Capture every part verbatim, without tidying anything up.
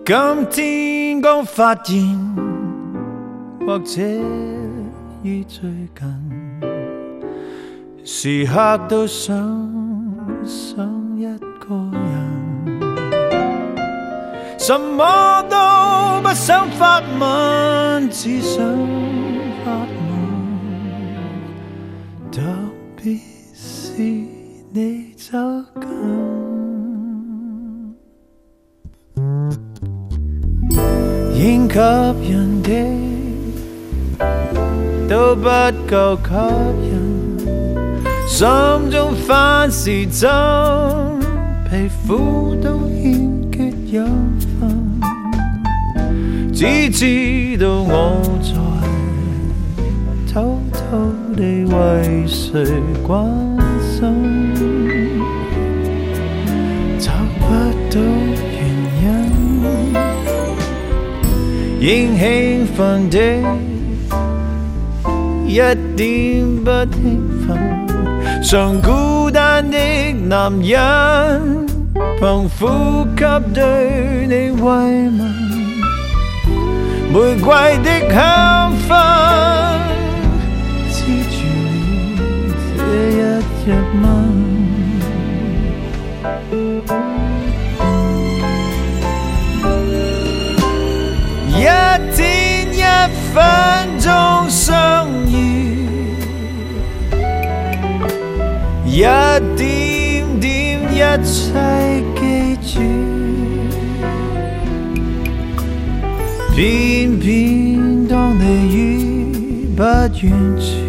今天剛發現，或者於最近，時刻都想想一個人，什麼都不想發問，只想發問，特別是你走近。應吸引的都不夠吸引，心中凡事針，皮膚都欠缺養分，只知道我在偷偷地為誰關心，找不到原因。應興奮的一點不興奮，像孤單的男人，憑呼吸對你慰問，玫瑰的香氛，黐住你這一日蚊。一天一分鐘相遇，一點點一切記住，偏偏當你於不遠處，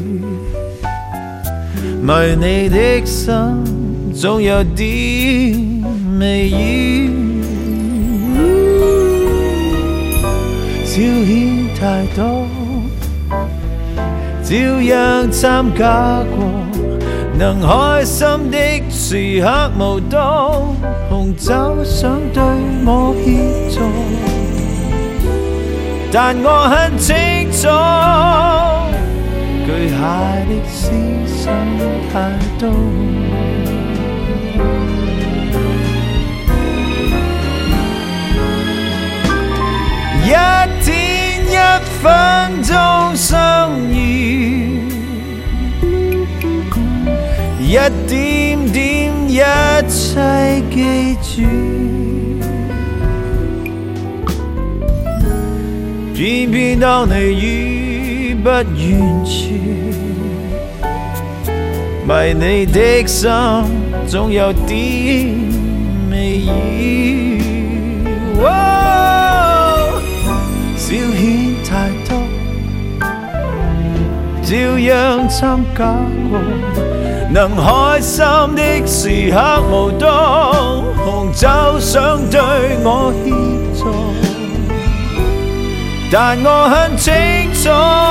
迷你的心總有啲微雨。照片太多，照樣參加過，能開心的時刻無多，紅酒想對我協助，但我很清楚，巨蟹的思想太多。一天一分鐘相遇，一點點一切記住，偏偏當你於不遠處，迷你的心總有啲微雨。表演太多，照樣參加過，能開心的時刻無多，紅酒想對我協助，但我很清楚，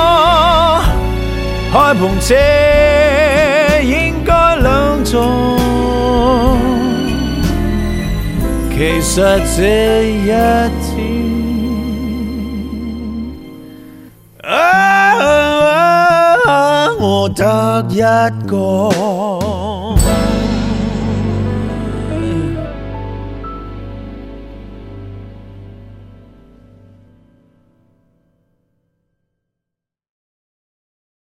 開篷車應該兩座，其實這一天我得一個。